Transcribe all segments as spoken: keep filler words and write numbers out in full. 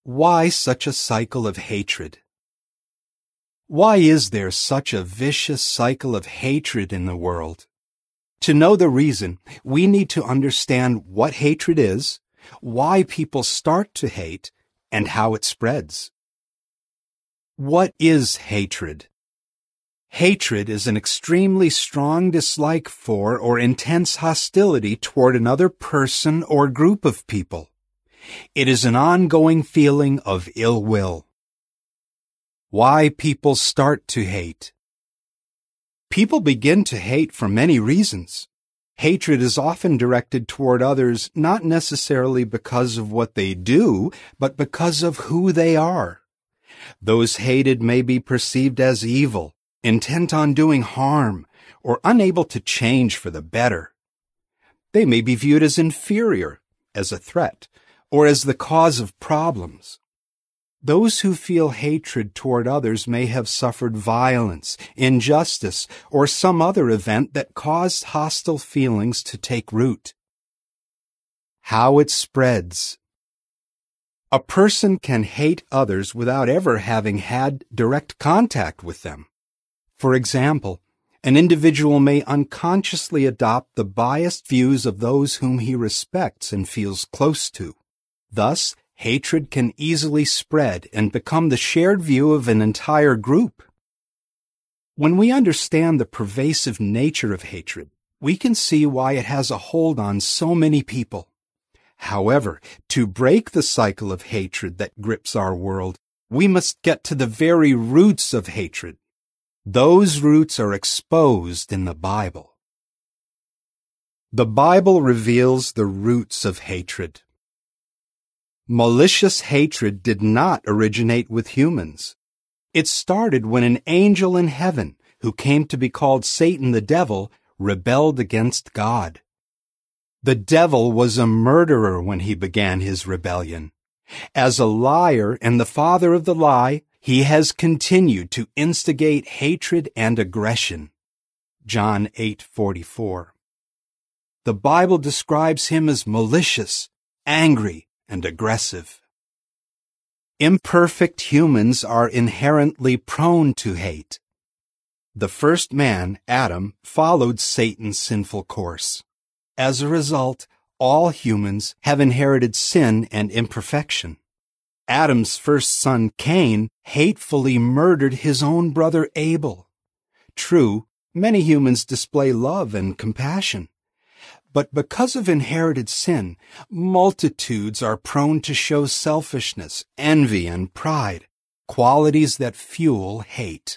Why such a cycle of hatred? Why is there such a vicious cycle of hatred in the world? To know the reason, we need to understand what hatred is, why people start to hate, and how it spreads. What is hatred? Hatred is an extremely strong dislike for or intense hostility toward another person or group of people. It is an ongoing feeling of ill will. Why people start to hate. People begin to hate for many reasons. Hatred is often directed toward others not necessarily because of what they do, but because of who they are. Those hated may be perceived as evil, intent on doing harm, or unable to change for the better. They may be viewed as inferior, as a threat, or as the cause of problems. Those who feel hatred toward others may have suffered violence, injustice, or some other event that caused hostile feelings to take root. How it spreads. A person can hate others without ever having had direct contact with them. For example, an individual may unconsciously adopt the biased views of those whom he respects and feels close to. Thus, hatred can easily spread and become the shared view of an entire group. When we understand the pervasive nature of hatred, we can see why it has a hold on so many people. However, to break the cycle of hatred that grips our world, we must get to the very roots of hatred. Those roots are exposed in the Bible. The Bible reveals the roots of hatred. Malicious hatred did not originate with humans. It started when an angel in heaven, who came to be called Satan the devil, rebelled against God. The devil was a murderer when he began his rebellion. As a liar and the father of the lie, he has continued to instigate hatred and aggression. John eight forty-four. The Bible describes him as malicious, angry, and aggressive. Imperfect humans are inherently prone to hate. The first man, Adam, followed Satan's sinful course. As a result, all humans have inherited sin and imperfection. Adam's first son, Cain, hatefully murdered his own brother Abel. True, many humans display love and compassion. But because of inherited sin, multitudes are prone to show selfishness, envy, and pride, qualities that fuel hate.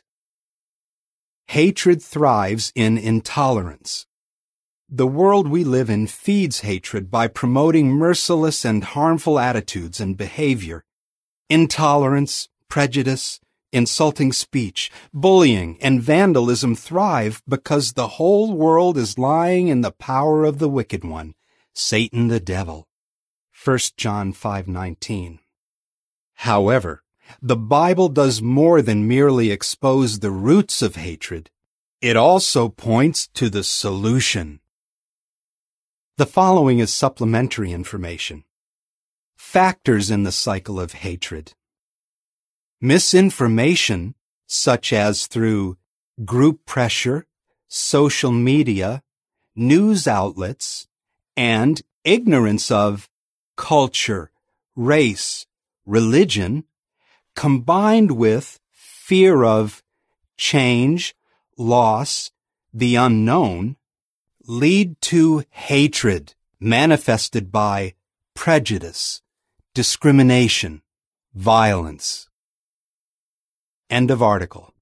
Hatred thrives in intolerance. The world we live in feeds hatred by promoting merciless and harmful attitudes and behavior. Intolerance, prejudice, insulting speech, bullying, and vandalism thrive because the whole world is lying in the power of the wicked one, Satan the devil. First John five nineteen. However, the Bible does more than merely expose the roots of hatred. It also points to the solution. The following is supplementary information. Factors in the cycle of hatred. Misinformation, such as through group pressure, social media, news outlets, and ignorance of culture, race, religion, combined with fear of change, loss, the unknown, lead to hatred manifested by prejudice, discrimination, violence. End of article.